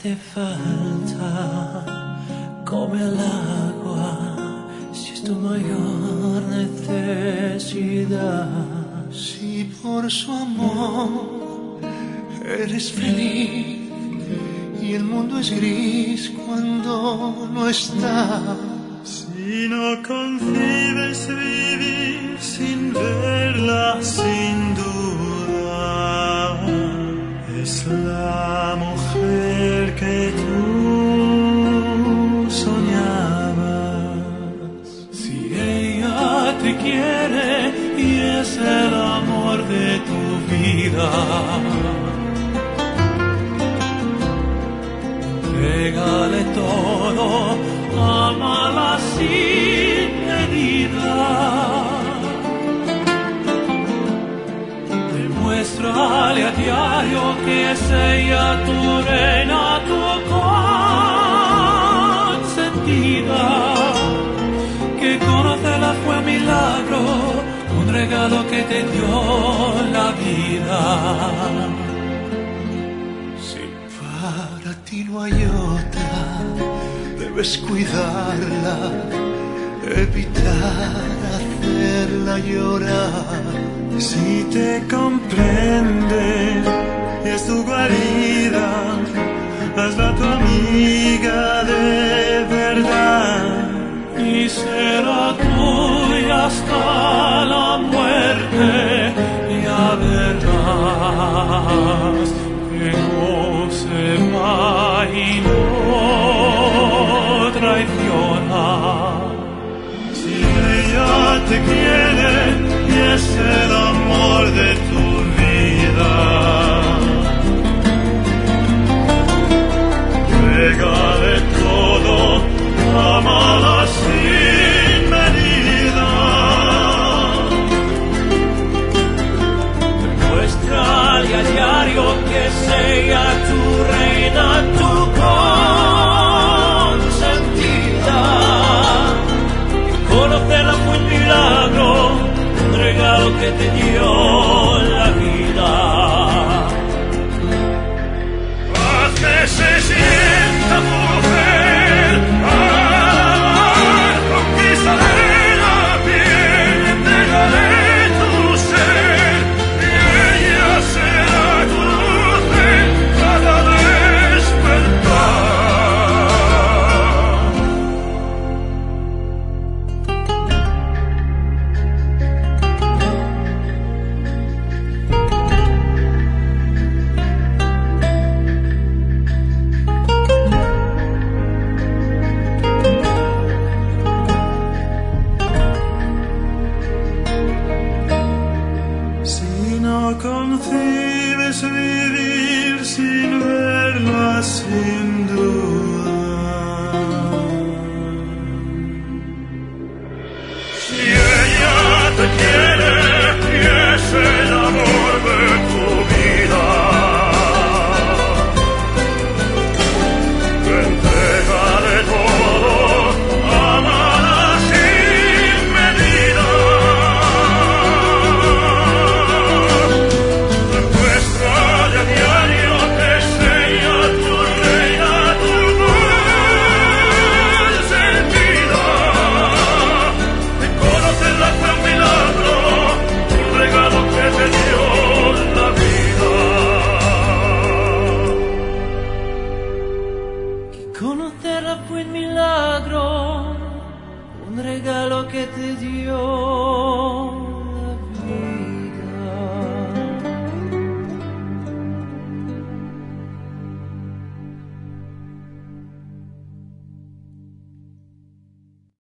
hace falta como el agua, si es tu mayor necesidad. Si por su amor eres feliz y el mundo es gris cuando no estás. Si no concibes vivir sin verla, sin duda, es la mujer que tú soñabas. Si ella te quiere y es el amor de tu vida, entrégale todo, ámala sin medida. Demuéstrale a diario que es ella tu reina, tu consentida. Que conocerla fue un milagro, un regalo que te dio la vida. Si para ti no hay otra, debes cuidarla, evitar hacerla llorar. Si te comprende y es tu guarida, hazla tu amiga de verdad y será tuya hasta la muerte. Ya verás que no se va y no traiciona. Si ella te quiere y es el amor de tu vida, regale todo, ámala sin medida. Demuéstrale a diario que es ella tu reina, tu consentida. Y conocerla fue un milagro, un regalo que te dio la vida. Haz que se sienta mujer, conquistaré la piel, entregaré tu ser, y ella será tu luz en cada despertar. Concibes vivir sin verla, sin duda. Si ella te quiere y es el amor de tu vida, entrégale todo, ámala sin medida. Conocerla fue un milagro, un regalo que te dio